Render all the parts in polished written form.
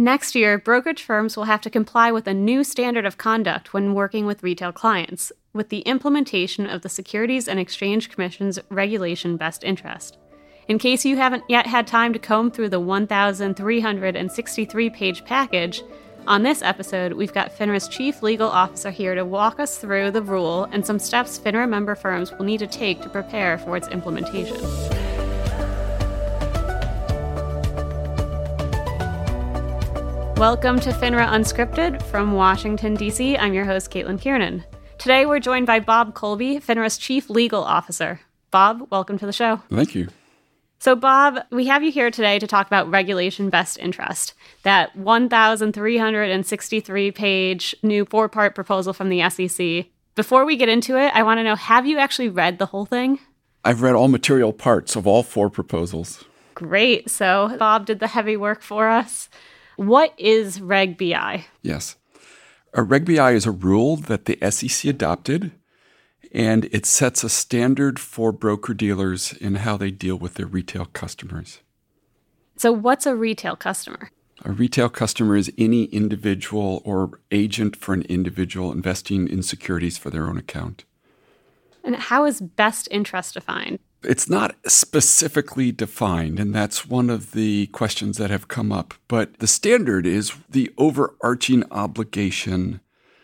Next year, brokerage firms will have to comply with a new standard of conduct when working with retail clients, with the implementation of the Securities and Exchange Commission's Regulation Best Interest. In case you haven't yet had time to comb through the 1,363-page package, on this episode, we've got FINRA's Chief Legal Officer here to walk us through the rule and some steps FINRA member firms will need to take to prepare for its implementation. Welcome to FINRA Unscripted from Washington, D.C. I'm your host, Caitlin Kiernan. Today, we're joined by Bob Colby, FINRA's Chief Legal Officer. Bob, welcome to the show. Thank you. So, Bob, we have you here today to talk about Regulation Best Interest, that 1,363-page new four-part proposal from the SEC. Before we get into it, I want to know, have you actually read the whole thing? I've read all material parts of all four proposals. Great. So, Bob did the heavy work for us. What is Reg BI? Yes. A Reg BI is a rule that the SEC adopted, and it sets a standard for broker-dealers in how they deal with their retail customers. So what's a retail customer? A retail customer is any individual or agent for an individual investing in securities for their own account. And how is best interest defined? It's not specifically defined, and that's one of the questions that have come up. But the standard is the overarching obligation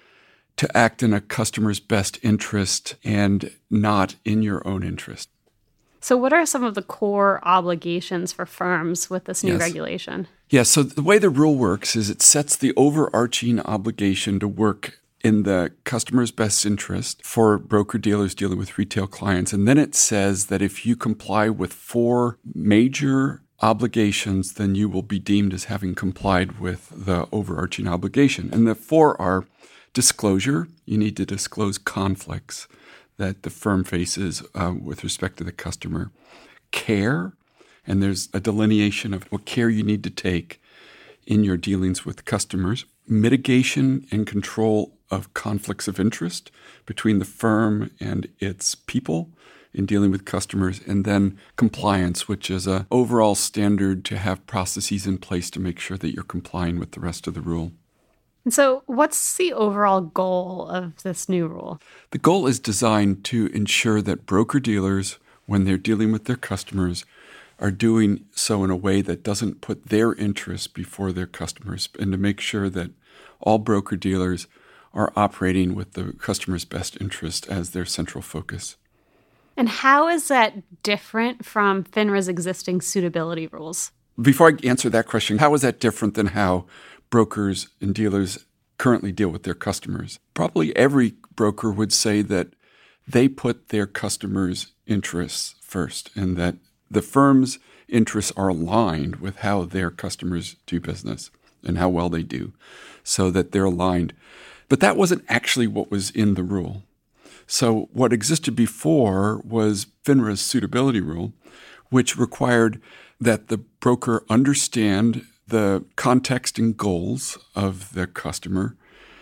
to act in a customer's best interest and not in your own interest. So what are some of the core obligations for firms with this new regulation? Yes, so the way the rule works is it sets the overarching obligation to work in the customer's best interest for broker-dealers dealing with retail clients. And then it says that if you comply with four major obligations, then you will be deemed as having complied with the overarching obligation. And the four are disclosure. You need to disclose conflicts that the firm faces with respect to the customer. Care, and there's a delineation of what care you need to take in your dealings with customers. Mitigation and control of conflicts of interest between the firm and its people in dealing with customers, and then compliance, which is an overall standard to have processes in place to make sure that you're complying with the rest of the rule. And so what's the overall goal of this new rule? The goal is designed to ensure that broker-dealers, when they're dealing with their customers, are doing so in a way that doesn't put their interests before their customers, and to make sure that all broker-dealers are operating with the customer's best interest as their central focus. And how is that different from FINRA's existing suitability rules? Before I answer that question, how is that different than how brokers and dealers currently deal with their customers? Probably every broker would say that they put their customers' interests first, and that the firm's interests are aligned with how their customers do business and how well they do, so that they're aligned. But that wasn't actually what was in the rule. So what existed before was FINRA's suitability rule, which required that the broker understand the context and goals of the customer,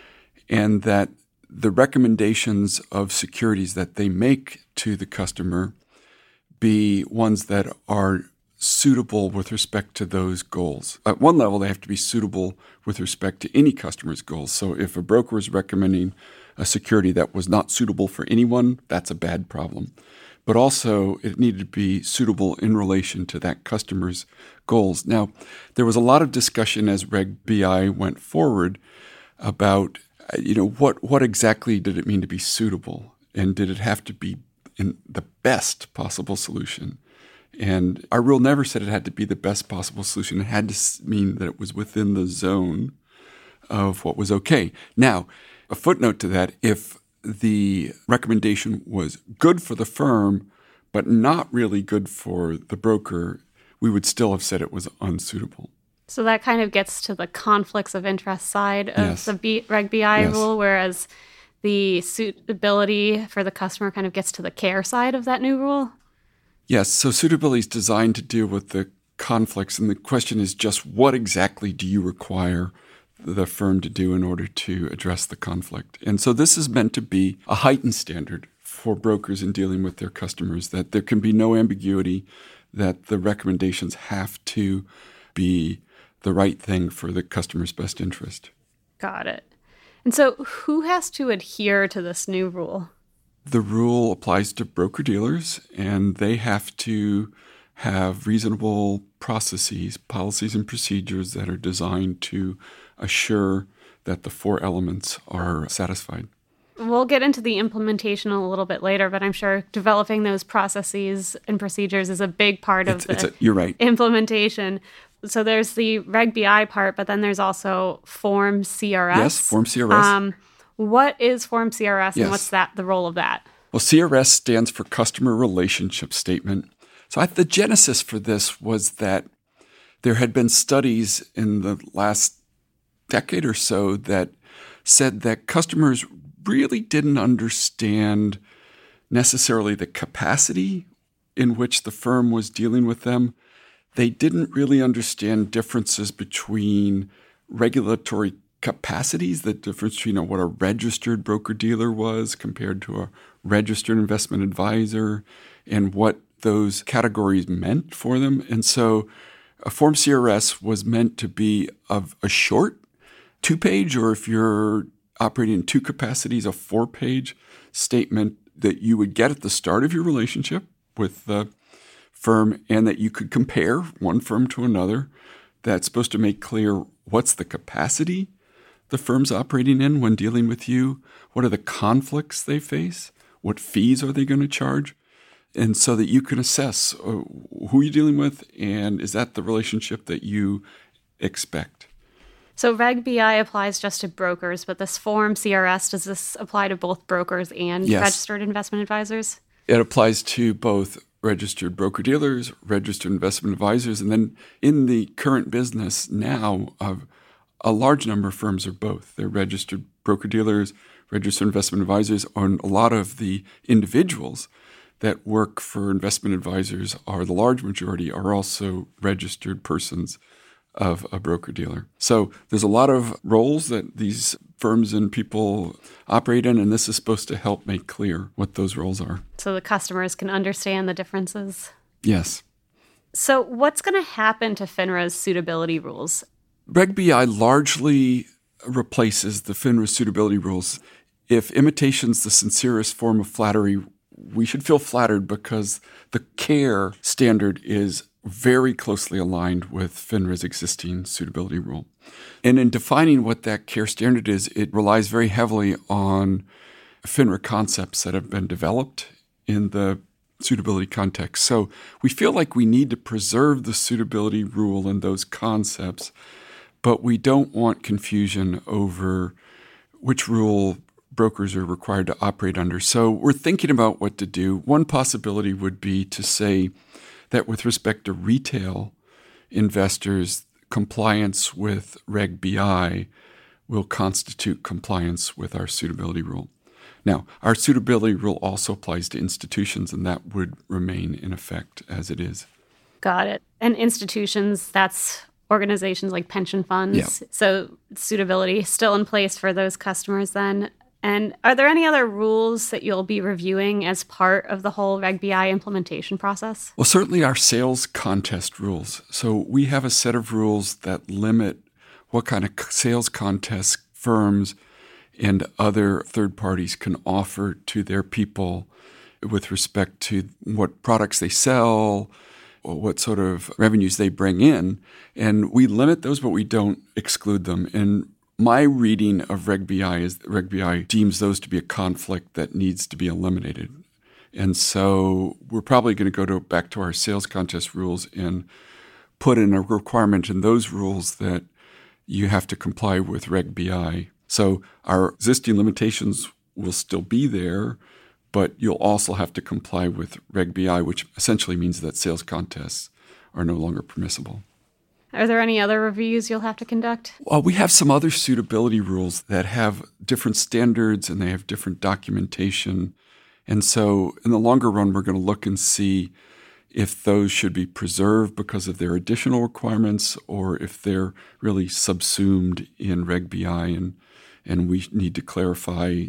and that the recommendations of securities that they make to the customer be ones that are suitable with respect to those goals. At one level, they have to be suitable with respect to any customer's goals. So if a broker is recommending a security that was not suitable for anyone, that's a bad problem. But also, it needed to be suitable in relation to that customer's goals. Now, there was a lot of discussion as Reg BI went forward about, what exactly did it mean to be suitable? And did it have to be in the best possible solution? And our rule never said it had to be the best possible solution. It had to mean that it was within the zone of what was okay. Now, a footnote to that, if the recommendation was good for the firm, but not really good for the broker, we would still have said it was unsuitable. So that kind of gets to the conflicts of interest side of the Reg BI rule, whereas the suitability for the customer kind of gets to the care side of that new rule? Yes, so suitability is designed to deal with the conflicts, and the question is just what exactly do you require the firm to do in order to address the conflict? And so this is meant to be a heightened standard for brokers in dealing with their customers, that there can be no ambiguity, that the recommendations have to be the right thing for the customer's best interest. Got it. And so who has to adhere to this new rule? The rule applies to broker-dealers, and they have to have reasonable processes, policies, and procedures that are designed to assure that the four elements are satisfied. We'll get into the implementation a little bit later, but I'm sure developing those processes and procedures is a big part of you're right. Implementation. So there's the Reg BI part, but then there's also Form CRS. Yes, Form CRS. What is Form CRS, and Yes. what's the role of that? Well, CRS stands for Customer Relationship Statement. So the genesis for this was that there had been studies in the last decade or so that said that customers really didn't understand necessarily the capacity in which the firm was dealing with them. They didn't really understand differences between regulatory capacities, the difference between what a registered broker-dealer was compared to a registered investment advisor, and what those categories meant for them. And so a Form CRS was meant to be of a short 2-page, or if you're operating in two capacities, a 4-page statement that you would get at the start of your relationship with the firm, and that you could compare one firm to another. That's supposed to make clear what's the capacity the firm's operating in when dealing with you, what are the conflicts they face, what fees are they going to charge, and so that you can assess who you're dealing with and is that the relationship that you expect. So Reg BI applies just to brokers, but this Form CRS, does this apply to both brokers and Yes. registered investment advisors? It applies to both registered broker-dealers, registered investment advisors, and then in the current business now, a large number of firms are both. They're registered broker-dealers, registered investment advisors, and a lot of the individuals that work for investment advisors are the large majority are also registered persons of a broker-dealer. So there's a lot of roles that these firms and people operate in, and this is supposed to help make clear what those roles are. So the customers can understand the differences? Yes. So what's going to happen to FINRA's suitability rules? Reg BI largely replaces the FINRA suitability rules. If imitation's the sincerest form of flattery, we should feel flattered because the CARE standard is very closely aligned with FINRA's existing suitability rule. And in defining what that CARE standard is, it relies very heavily on FINRA concepts that have been developed in the suitability context. So we feel like we need to preserve the suitability rule and those concepts, but we don't want confusion over which rule brokers are required to operate under. So we're thinking about what to do. One possibility would be to say that with respect to retail investors, compliance with Reg BI will constitute compliance with our suitability rule. Now, our suitability rule also applies to institutions, and that would remain in effect as it is. Got it. And institutions, that's organizations like pension funds. Yeah. So suitability still in place for those customers then. And are there any other rules that you'll be reviewing as part of the whole Reg BI implementation process? Well, certainly our sales contest rules. So we have a set of rules that limit what kind of sales contests firms and other third parties can offer to their people with respect to what products they sell, or what sort of revenues they bring in. And we limit those, but we don't exclude them. And my reading of Reg BI is that Reg BI deems those to be a conflict that needs to be eliminated. And so we're probably going to go back to our sales contest rules and put in a requirement in those rules that you have to comply with Reg BI. So our existing limitations will still be there, but you'll also have to comply with Reg BI, which essentially means that sales contests are no longer permissible. Are there any other reviews you'll have to conduct? Well, we have some other suitability rules that have different standards and they have different documentation. And so in the longer run, we're going to look and see if those should be preserved because of their additional requirements or if they're really subsumed in Reg BI and we need to clarify,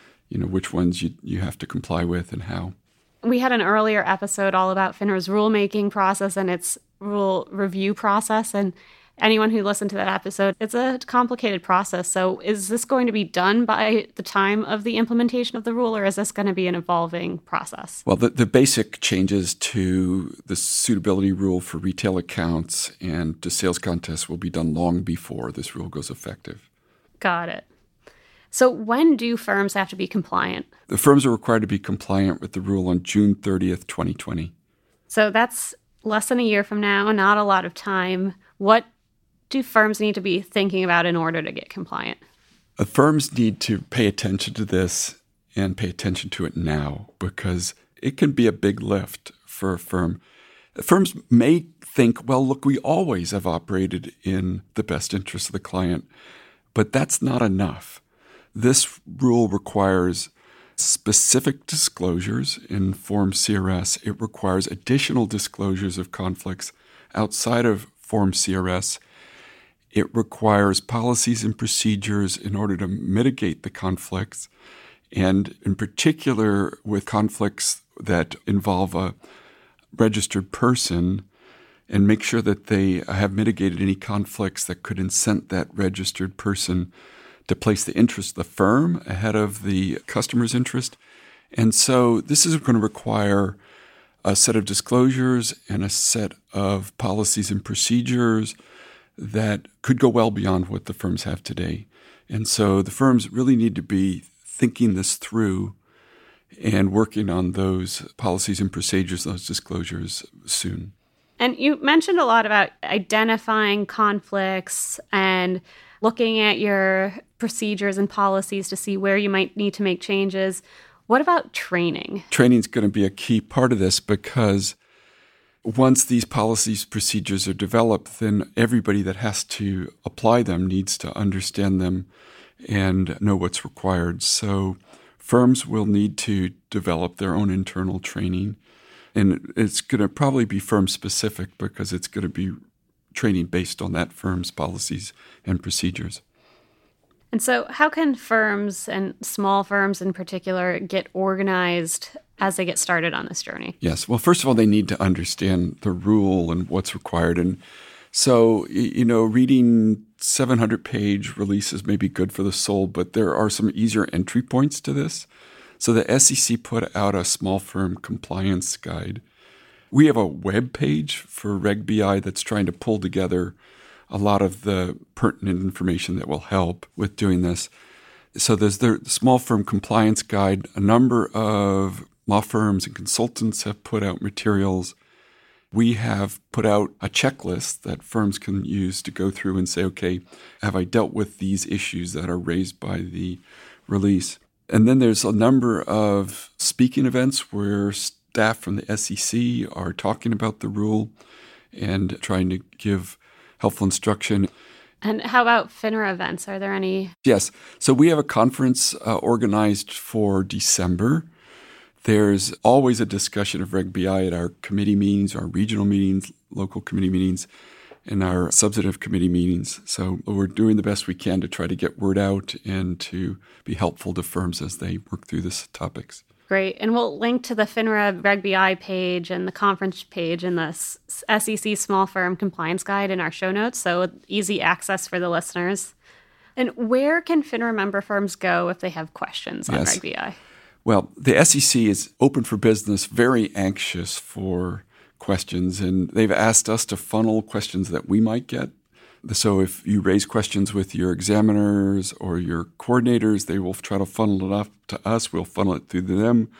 which ones you have to comply with and how. We had an earlier episode all about FINRA's rulemaking process and its rule review process. And anyone who listened to that episode, it's a complicated process. So is this going to be done by the time of the implementation of the rule, or is this going to be an evolving process? Well, the basic changes to the suitability rule for retail accounts and to sales contests will be done long before this rule goes effective. Got it. So when do firms have to be compliant? The firms are required to be compliant with the rule on June 30th, 2020. So that's less than a year from now, not a lot of time. What do firms need to be thinking about in order to get compliant? Firms need to pay attention to this and pay attention to it now, because it can be a big lift for a firm. Firms may think, well, look, we always have operated in the best interest of the client, but that's not enough. This rule requires specific disclosures in Form CRS. It requires additional disclosures of conflicts outside of Form CRS. It requires policies and procedures in order to mitigate the conflicts, and in particular with conflicts that involve a registered person, and make sure that they have mitigated any conflicts that could incent that registered person to place the interest of the firm ahead of the customer's interest. And so this is going to require a set of disclosures and a set of policies and procedures that could go well beyond what the firms have today. And so the firms really need to be thinking this through and working on those policies and procedures, those disclosures soon. And you mentioned a lot about identifying conflicts and looking at your procedures and policies to see where you might need to make changes. What about training? Training is going to be a key part of this, because once these policies, procedures are developed, then everybody that has to apply them needs to understand them and know what's required. So firms will need to develop their own internal training. And it's going to probably be firm specific, because it's going to be training based on that firm's policies and procedures. And so how can firms, and small firms in particular, get organized as they get started on this journey? Yes. Well, first of all, they need to understand the rule and what's required. And so, reading 700-page releases may be good for the soul, but there are some easier entry points to this. So the SEC put out a small firm compliance guide. We have a web page for Reg BI that's trying to pull together a lot of the pertinent information that will help with doing this. So there's the small firm compliance guide. A number of law firms and consultants have put out materials. We have put out a checklist that firms can use to go through and say, okay, have I dealt with these issues that are raised by the release? And then there's a number of speaking events where staff from the SEC are talking about the rule and trying to give helpful instruction. And how about FINRA events? Are there any? Yes. So we have a conference organized for December. There's always a discussion of Reg BI at our committee meetings, our regional meetings, local committee meetings, and our substantive committee meetings. So we're doing the best we can to try to get word out and to be helpful to firms as they work through these topics. Great. And we'll link to the FINRA Reg BI page and the conference page and the SEC Small Firm Compliance Guide in our show notes, so easy access for the listeners. And where can FINRA member firms go if they have questions on Reg BI? Well, the SEC is open for business, very anxious for questions, and they've asked us to funnel questions that we might get. So if you raise questions with your examiners or your coordinators, they will try to funnel it up to us. We'll funnel it through them.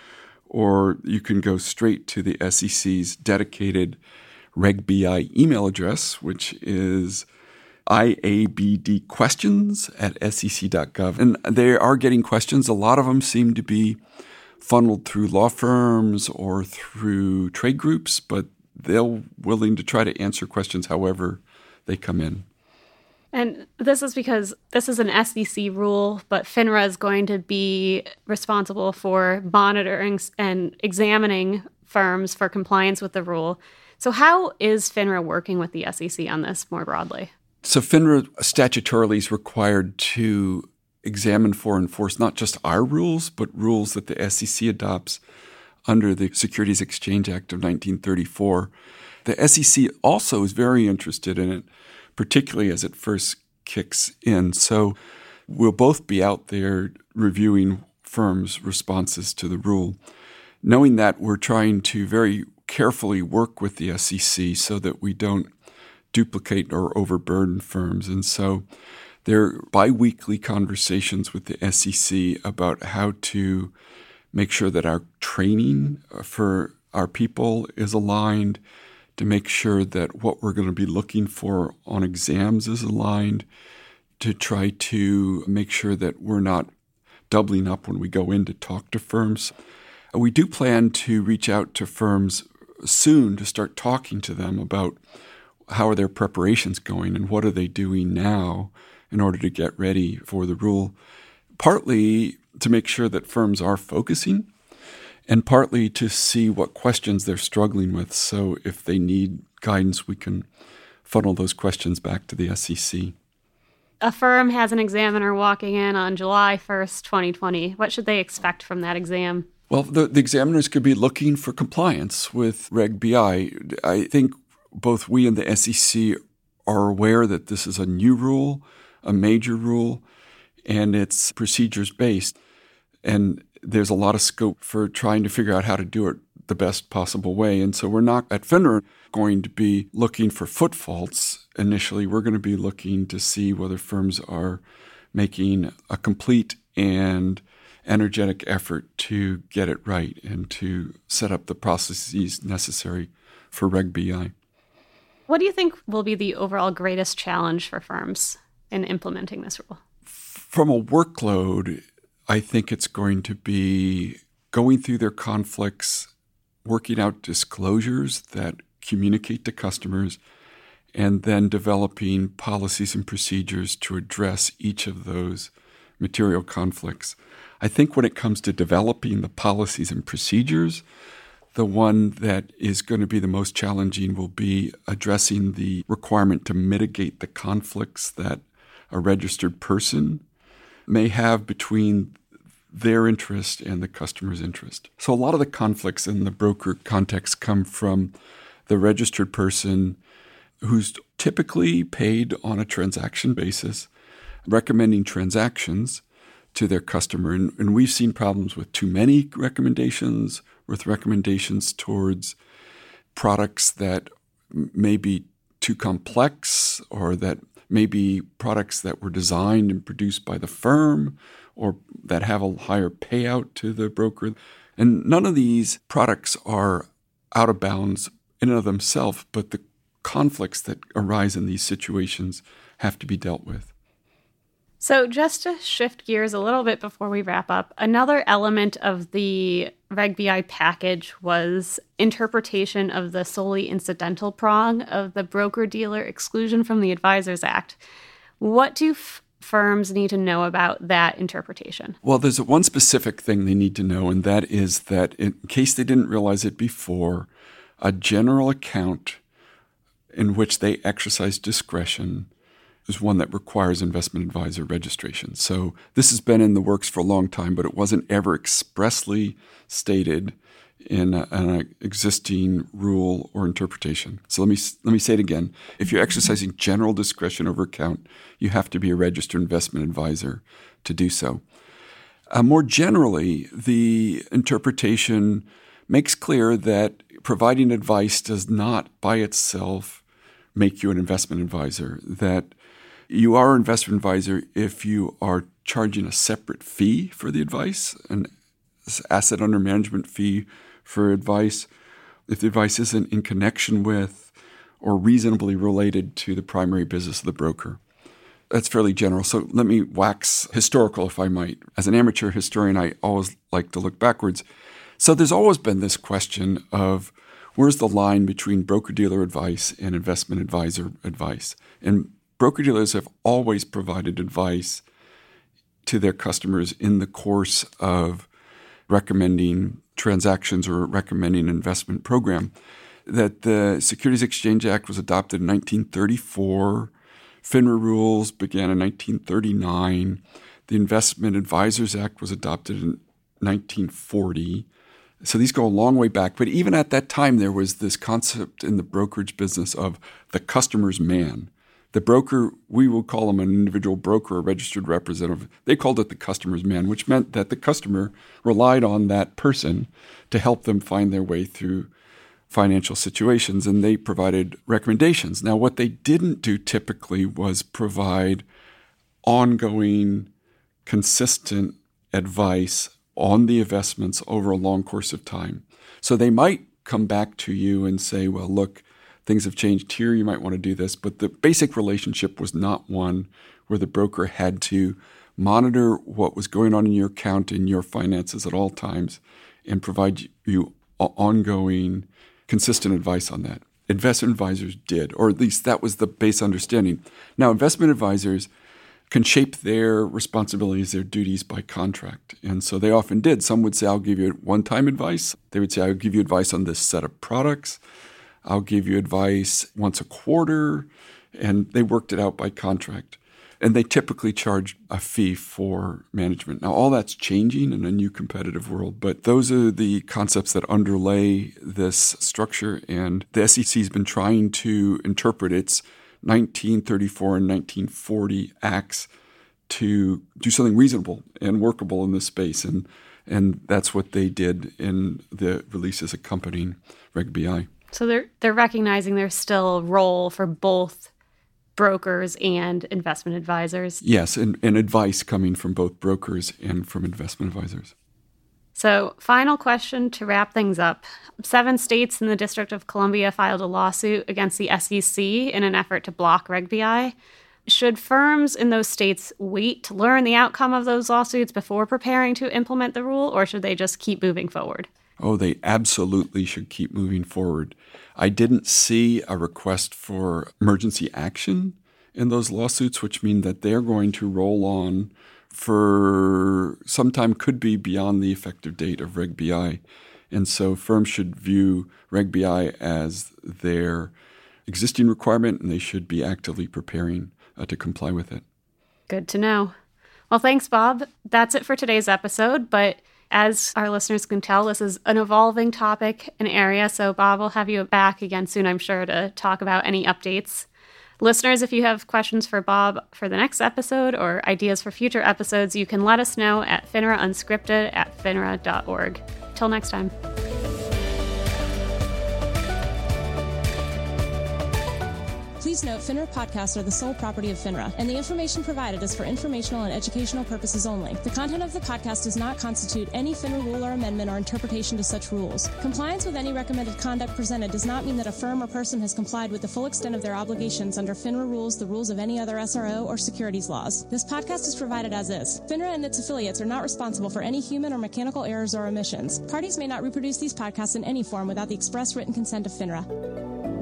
Or you can go straight to the SEC's dedicated Reg BI email address, which is iabdquestions@sec.gov. And they are getting questions. A lot of them seem to be funneled through law firms or through trade groups, but they're willing to try to answer questions however they come in. And this is because this is an SEC rule, but FINRA is going to be responsible for monitoring and examining firms for compliance with the rule. So how is FINRA working with the SEC on this more broadly? So FINRA statutorily is required to examine for and enforce not just our rules, but rules that the SEC adopts under the Securities Exchange Act of 1934. The SEC also is very interested in it particularly as it first kicks in. So we'll both be out there reviewing firms' responses to the rule. Knowing that, we're trying to very carefully work with the SEC so that we don't duplicate or overburden firms. And so there are biweekly conversations with the SEC about how to make sure that our training for our people is aligned, to make sure that what we're going to be looking for on exams is aligned, to try to make sure that we're not doubling up when we go in to talk to firms. We do plan to reach out to firms soon to start talking to them about how are their preparations going and what are they doing now in order to get ready for the rule, partly to make sure that firms are focusing and partly to see what questions they're struggling with. So if they need guidance, we can funnel those questions back to the SEC. A firm has an examiner walking in on July 1st, 2020. What should they expect from that exam? Well, the examiners could be looking for compliance with Reg BI. I think both we and the SEC are aware that this is a new rule, a major rule, and it's procedures-based. And there's a lot of scope for trying to figure out how to do it the best possible way. And so we're not at FINRA going to be looking for foot faults initially. We're going to be looking to see whether firms are making a complete and energetic effort to get it right and to set up the processes necessary for Reg BI. What do you think will be the overall greatest challenge for firms in implementing this rule? From a workload, I think it's going to be going through their conflicts, working out disclosures that communicate to customers, and then developing policies and procedures to address each of those material conflicts. I think when it comes to developing the policies and procedures, the one that is going to be the most challenging will be addressing the requirement to mitigate the conflicts that a registered person may have between their interest and the customer's interest. So a lot of the conflicts in the broker context come from the registered person who's typically paid on a transaction basis, recommending transactions to their customer. And we've seen problems with too many recommendations, with recommendations towards products that may be too complex, or that may be products that were designed and produced by the firm, or that have a higher payout to the broker. And none of these products are out of bounds in and of themselves, but the conflicts that arise in these situations have to be dealt with. So just to shift gears a little bit before we wrap up, another element of the Reg BI package was interpretation of the solely incidental prong of the broker-dealer exclusion from the Advisors Act. What do firms need to know about that interpretation? Well, there's one specific thing they need to know, and that is that in case they didn't realize it before, a general account in which they exercise discretion is one that requires investment advisor registration. So this has been in the works for a long time, but it wasn't ever expressly stated in an existing rule or interpretation. So let me say it again. If you're exercising general discretion over account, you have to be a registered investment advisor to do so. More generally, the interpretation makes clear that providing advice does not by itself make you an investment advisor, that you are an investment advisor if you are charging a separate fee for the advice, an asset under management fee for advice, if the advice isn't in connection with or reasonably related to the primary business of the broker. That's fairly general. So let me wax historical, if I might. As an amateur historian, I always like to look backwards. So there's always been this question of where's the line between broker-dealer advice and investment advisor advice? And broker-dealers have always provided advice to their customers in the course of recommending transactions or recommending an investment program. That the Securities Exchange Act was adopted in 1934. FINRA rules began in 1939. The Investment Advisors Act was adopted in 1940. So these go a long way back. But even at that time, there was this concept in the brokerage business of the customer's man, The broker, we will call him an individual broker, a registered representative. They called it the customer's man, which meant that the customer relied on that person to help them find their way through financial situations, and they provided recommendations. Now, what they didn't do typically was provide ongoing, consistent advice on the investments over a long course of time. So they might come back to you and say, well, look, things have changed here, you might want to do this. But the basic relationship was not one where the broker had to monitor what was going on in your account and your finances at all times and provide you ongoing, consistent advice on that. Investment advisors did, or at least that was the base understanding. Now, investment advisors can shape their responsibilities, their duties by contract. And so they often did. Some would say, I'll give you one-time advice. They would say, I'll give you advice on this set of products. I'll give you advice once a quarter. And they worked it out by contract. And they typically charged a fee for management. Now, all that's changing in a new competitive world, but those are the concepts that underlay this structure. And the SEC has been trying to interpret its 1934 and 1940 acts to do something reasonable and workable in this space. And that's what they did in the releases accompanying Reg BI. So they're recognizing there's still a role for both brokers and investment advisors. Yes, and advice coming from both brokers and from investment advisors. So, final question to wrap things up. 7 states in the District of Columbia filed a lawsuit against the SEC in an effort to block Reg BI. Should firms in those states wait to learn the outcome of those lawsuits before preparing to implement the rule, or should they just keep moving forward? Oh, they absolutely should keep moving forward. I didn't see a request for emergency action in those lawsuits, which mean that they're going to roll on for some time, could be beyond the effective date of Reg BI. And so firms should view Reg BI as their existing requirement, and they should be actively preparing to comply with it. Good to know. Well, thanks, Bob. That's it for today's episode, but as our listeners can tell, this is an evolving topic and area, so Bob will have you back again soon, I'm sure, to talk about any updates. Listeners, if you have questions for Bob for the next episode or ideas for future episodes, you can let us know at finraunscripted@finra.org. Till next time. Please note, FINRA podcasts are the sole property of FINRA, and the information provided is for informational and educational purposes only. The content of the podcast does not constitute any FINRA rule or amendment or interpretation to such rules. Compliance with any recommended conduct presented does not mean that a firm or person has complied with the full extent of their obligations under FINRA rules, the rules of any other SRO, or securities laws. This podcast is provided as is. FINRA and its affiliates are not responsible for any human or mechanical errors or omissions. Parties may not reproduce these podcasts in any form without the express written consent of FINRA.